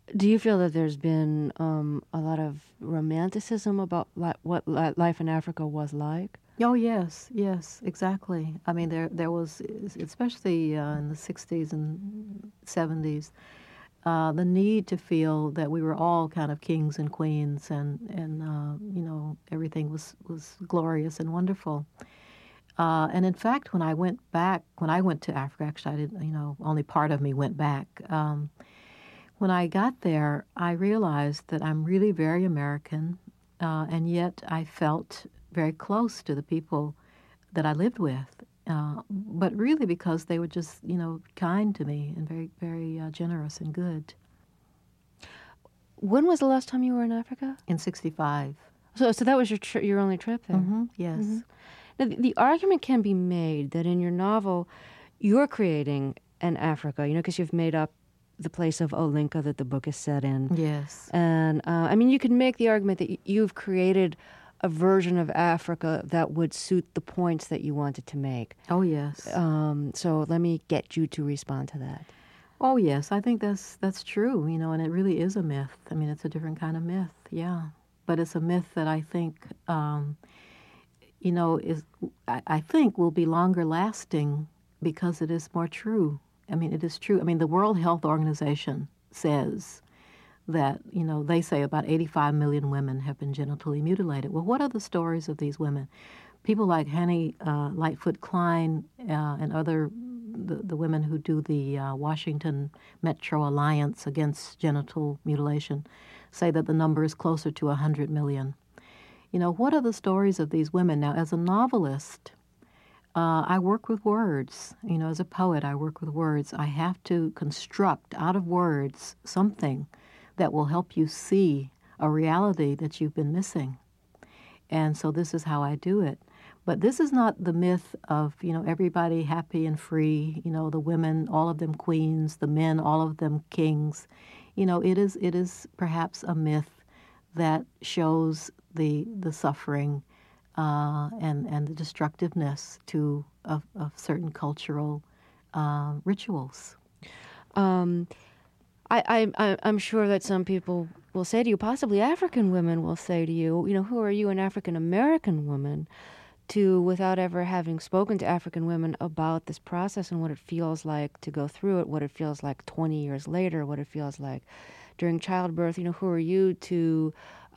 Do you feel that there's been a lot of romanticism about what life in Africa was like? Oh yes, yes, exactly. I mean, there was, especially in the 60s and 70s, the need to feel that we were all kind of kings and queens, and everything was glorious and wonderful. And in fact, when I went to Africa, actually, I didn't, only part of me went back. When I got there, I realized that I'm really very American, and yet I felt very close to the people that I lived with, but really because they were just, kind to me and very, very generous and good. When was the last time you were in Africa? In '65. So that was your only trip there? Mm-hmm, yes. Mm-hmm. Now, the argument can be made that in your novel, you're creating an Africa, because you've made up the place of Olinka that the book is set in. Yes. And, you could make the argument that you've created a version of Africa that would suit the points that you wanted to make. Oh, yes. So let me get you to respond to that. Oh, yes. I think that's true, and it really is a myth. I mean, it's a different kind of myth, yeah. But it's a myth that I think, I think will be longer lasting because it is more true. I mean, it is true. I mean, the World Health Organization says that, they say about 85 million women have been genitally mutilated. Well, what are the stories of these women? People like Hanny Lightfoot Klein and other, the women who do the Washington Metro Alliance Against Genital Mutilation say that the number is closer to 100 million. What are the stories of these women? Now, as a novelist, I work with words. As a poet, I work with words. I have to construct out of words something that will help you see a reality that you've been missing. And so this is how I do it. But this is not the myth of, everybody happy and free, the women, all of them queens, the men, all of them kings. It is perhaps a myth that shows the suffering and the destructiveness of certain cultural rituals. I'm sure that some people will say to you, possibly African women will say to you, who are you, an African American woman, without ever having spoken to African women about this process and what it feels like to go through it, what it feels like 20 years later, what it feels like during childbirth. Who are you to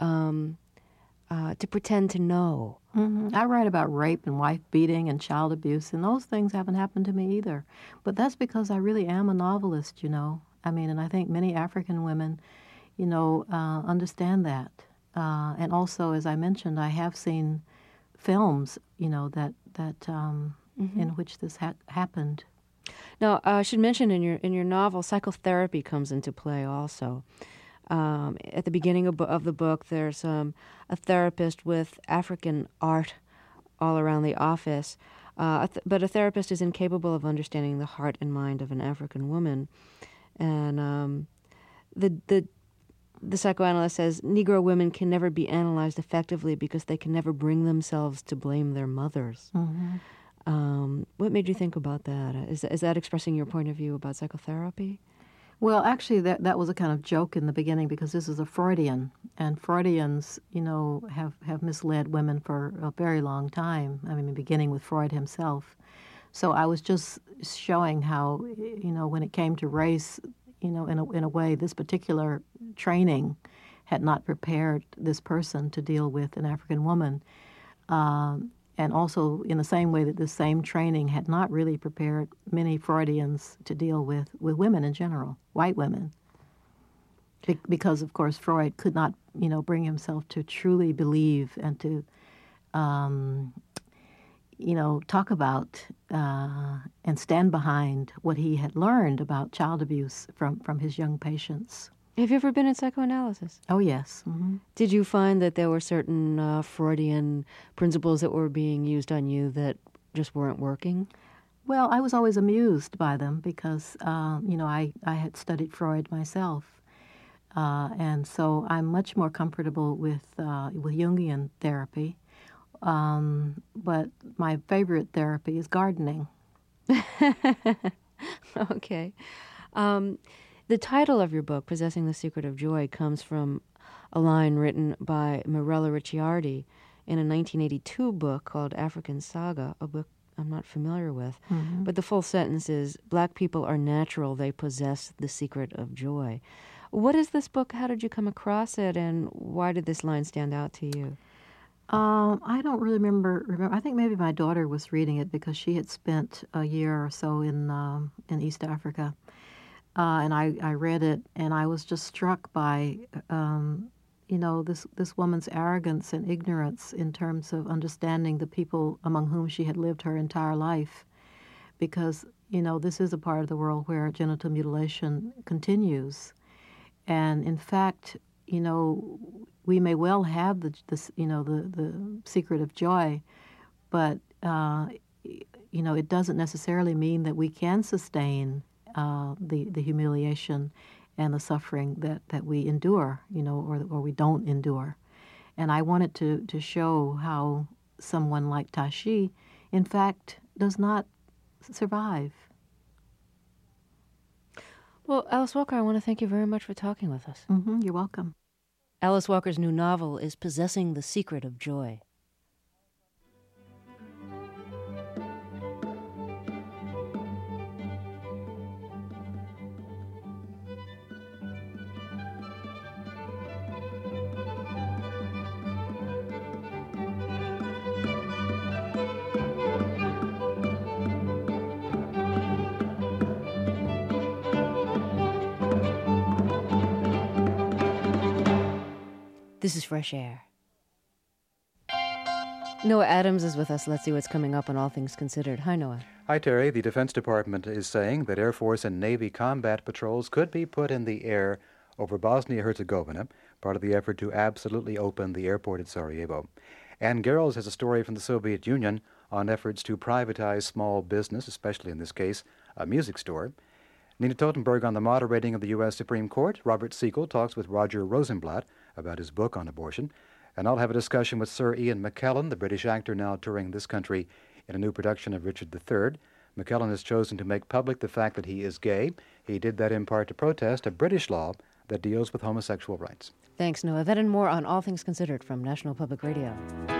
pretend to know? Mm-hmm. I write about rape and wife beating and child abuse, and those things haven't happened to me either. But that's because I really am a novelist, and I think many African women, understand that. And also, as I mentioned, I have seen films, that in which this happened. Now, I should mention in your novel, psychotherapy comes into play also. At the beginning of the book, there's a therapist with African art all around the office, but a therapist is incapable of understanding the heart and mind of an African woman. And the psychoanalyst says Negro women can never be analyzed effectively because they can never bring themselves to blame their mothers. Mm-hmm. What made you think about that? Is that expressing your point of view about psychotherapy? Well, actually, that was a kind of joke in the beginning because this is a Freudian, and Freudians, have misled women for a very long time. I mean, beginning with Freud himself. So I was just showing how, when it came to race, in a way, this particular training had not prepared this person to deal with an African woman. And also in the same way that this same training had not really prepared many Freudians to deal with women in general, white women. Because, of course, Freud could not, bring himself to truly believe and to, talk about and stand behind what he had learned about child abuse from his young patients. Have you ever been in psychoanalysis? Oh, yes. Mm-hmm. Did you find that there were certain Freudian principles that were being used on you that just weren't working? Well, I was always amused by them because, I had studied Freud myself. And so I'm much more comfortable with Jungian therapy. But my favorite therapy is gardening. Okay. The title of your book, Possessing the Secret of Joy, comes from a line written by Mirella Ricciardi in a 1982 book called African Saga, a book I'm not familiar with. Mm-hmm. But the full sentence is, "Black people are natural, they possess the secret of joy." What is this book? How did you come across it, and why did this line stand out to you? I don't really remember. I think maybe my daughter was reading it because she had spent a year or so in East Africa, and I read it, and I was just struck by, this woman's arrogance and ignorance in terms of understanding the people among whom she had lived her entire life, because this is a part of the world where genital mutilation continues, and in fact, we may well have the secret of joy, but it doesn't necessarily mean that we can sustain the humiliation and the suffering that we endure, or we don't endure. And I wanted to show how someone like Tashi, in fact, does not survive. Well, Alice Walker, I want to thank you very much for talking with us. Mm-hmm, you're welcome. Alice Walker's new novel is Possessing the Secret of Joy. This is Fresh Air. Noah Adams is with us. Let's see what's coming up on All Things Considered. Hi, Noah. Hi, Terry. The Defense Department is saying that Air Force and Navy combat patrols could be put in the air over Bosnia-Herzegovina, part of the effort to absolutely open the airport at Sarajevo. Ann Garrels has a story from the Soviet Union on efforts to privatize small business, especially in this case, a music store. Nina Totenberg on the moderating of the U.S. Supreme Court. Robert Siegel talks with Roger Rosenblatt about his book on abortion. And I'll have a discussion with Sir Ian McKellen, the British actor now touring this country in a new production of Richard III. McKellen has chosen to make public the fact that he is gay. He did that in part to protest a British law that deals with homosexual rights. Thanks, Noah. That and more on All Things Considered from National Public Radio.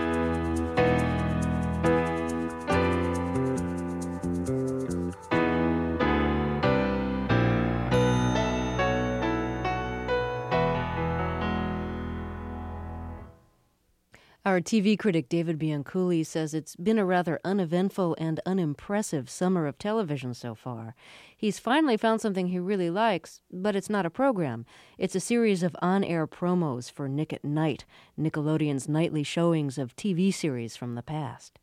Our TV critic David Bianculli says it's been a rather uneventful and unimpressive summer of television so far. He's finally found something he really likes, but it's not a program. It's a series of on-air promos for Nick at Night, Nickelodeon's nightly showings of TV series from the past.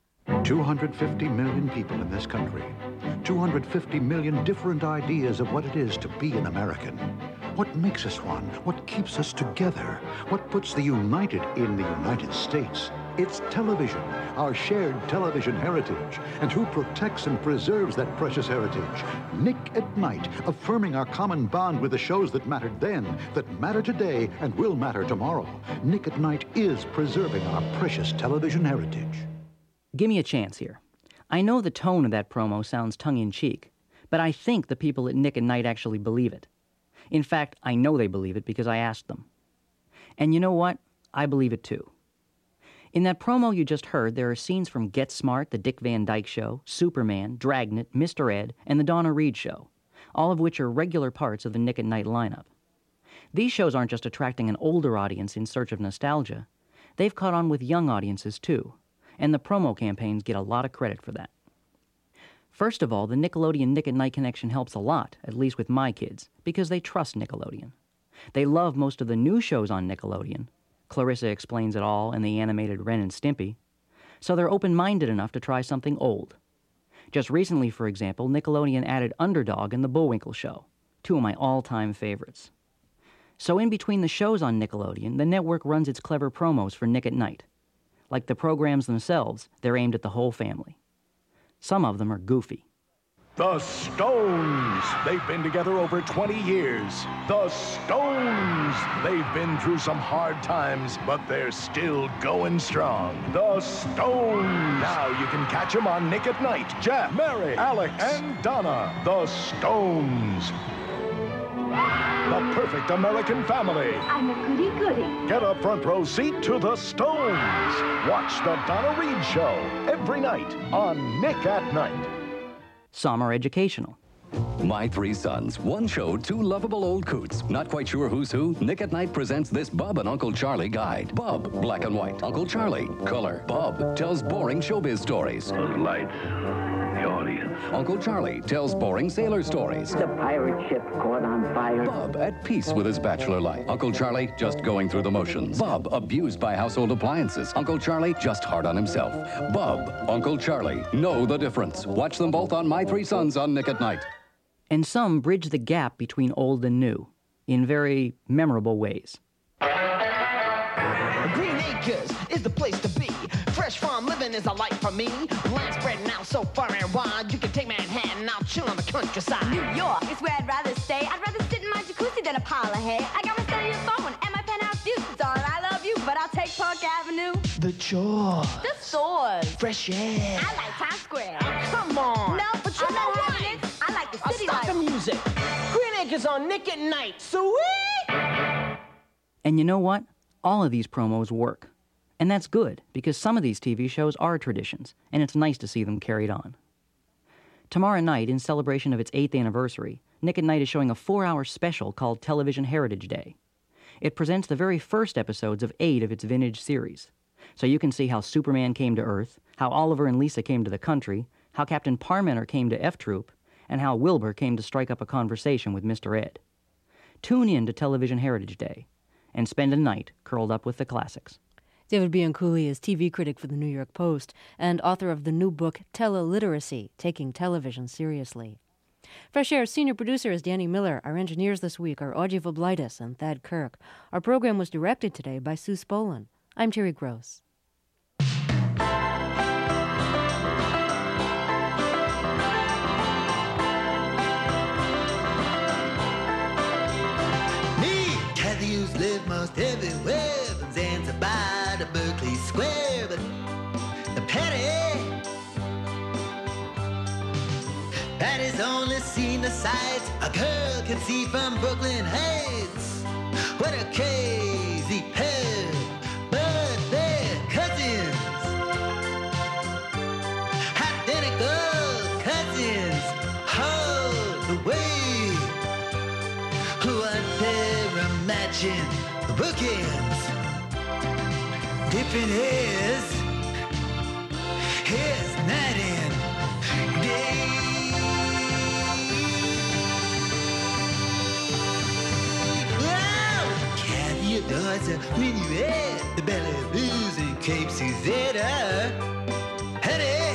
250 million people in this country. 250 million different ideas of what it is to be an American. What makes us one? What keeps us together? What puts the United in the United States? It's television, our shared television heritage. And who protects and preserves that precious heritage? Nick at Night, affirming our common bond with the shows that mattered then, that matter today, and will matter tomorrow. Nick at Night is preserving our precious television heritage. Give me a chance here. I know the tone of that promo sounds tongue-in-cheek, but I think the people at Nick at Night actually believe it. In fact, I know they believe it because I asked them. And you know what? I believe it too. In that promo you just heard, there are scenes from Get Smart, The Dick Van Dyke Show, Superman, Dragnet, Mr. Ed, and The Donna Reed Show, all of which are regular parts of the Nick at Night lineup. These shows aren't just attracting an older audience in search of nostalgia. They've caught on with young audiences too, and the promo campaigns get a lot of credit for that. First of all, the Nickelodeon Nick at Night connection helps a lot, at least with my kids, because they trust Nickelodeon. They love most of the new shows on Nickelodeon, Clarissa Explains It All and the animated Ren and Stimpy, so they're open-minded enough to try something old. Just recently, for example, Nickelodeon added Underdog and The Bullwinkle Show, two of my all-time favorites. So in between the shows on Nickelodeon, the network runs its clever promos for Nick at Night. Like the programs themselves, they're aimed at the whole family. Some of them are goofy. The Stones. They've been together over 20 years. The Stones. They've been through some hard times, but they're still going strong. The Stones. Now you can catch them on Nick at Night. Jeff, Mary, Alex, and Donna. The Stones. The perfect American family. I'm a goody-goody. Get a front row seat to the Stones. Watch the Donna Reed Show every night on Nick at Night. Some are educational. My Three Sons. One show, two lovable old coots. Not quite sure who's who? Nick at Night presents this Bub and Uncle Charlie guide. Bub, black and white. Uncle Charlie, color. Bub tells boring showbiz stories. Those lights, the audience. Uncle Charlie tells boring sailor stories. The pirate ship caught on fire. Bub at peace with his bachelor life. Uncle Charlie just going through the motions. Bub abused by household appliances. Uncle Charlie just hard on himself. Bub, Uncle Charlie, know the difference. Watch them both on My Three Sons on Nick at Night. And some bridge the gap between old and new in very memorable ways. Green Acres is the place to be. Fresh farm living is a life for me. Land spreading out so far and wide. You can take Manhattan, I'll chill on the countryside. New York is where I'd rather stay. I'd rather sit in my jacuzzi than a pile of hay. I got my cellular phone and my penthouse view. Darling, I love you, but I'll take Park Avenue. The chores. The stores. Fresh air. I like Times Square. Come on. No, but you know what? I like the city Stop life. the music. Green Acres on Nick at Night. Sweet! And you know what? All of these promos work. And that's good, because some of these TV shows are traditions, and it's nice to see them carried on. Tomorrow night, in celebration of its 8th anniversary, Nick at Night is showing a 4-hour special called Television Heritage Day. It presents the very first episodes of 8 of its vintage series. So you can see how Superman came to Earth, how Oliver and Lisa came to the country, how Captain Parmenter came to F Troop, and how Wilbur came to strike up a conversation with Mr. Ed. Tune in to Television Heritage Day and spend a night curled up with the classics. David Bianculli is TV critic for the New York Post and author of the new book Teleliteracy, Taking Television Seriously. Fresh Air's senior producer is Danny Miller. Our engineers this week are Audrey Voblaitis and Thad Kirk. Our program was directed today by Sue Spolin. I'm Terry Gross. Live most everywhere, from Zanzibar to Berkeley Square, but the Patty's only seen the sights a girl can see from Brooklyn Heights. What a crazy pair, but they're cousins, identical cousins, all the way. One pair of matching bookends, different hairs, night and day. Wow! Kathy adores a minuet, the Bella Blues and Cape Suzette. Honey,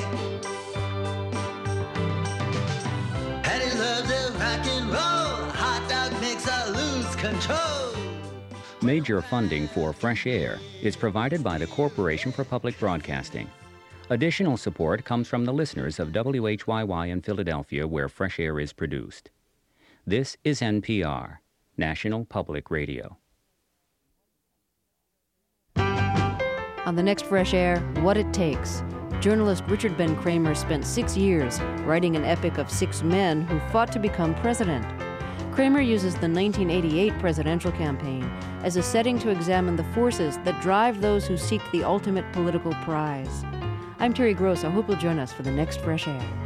Hattie loves the rock and roll. Hot dog makes her lose control. Major funding for Fresh Air is provided by the Corporation for Public Broadcasting. Additional support comes from the listeners of WHYY in Philadelphia, where Fresh Air is produced. This is NPR, National Public Radio. On the next Fresh Air, What It Takes. Journalist Richard Ben Kramer spent 6 years writing an epic of 6 men who fought to become president. Kramer uses the 1988 presidential campaign as a setting to examine the forces that drive those who seek the ultimate political prize. I'm Terry Gross. I hope you'll join us for the next Fresh Air.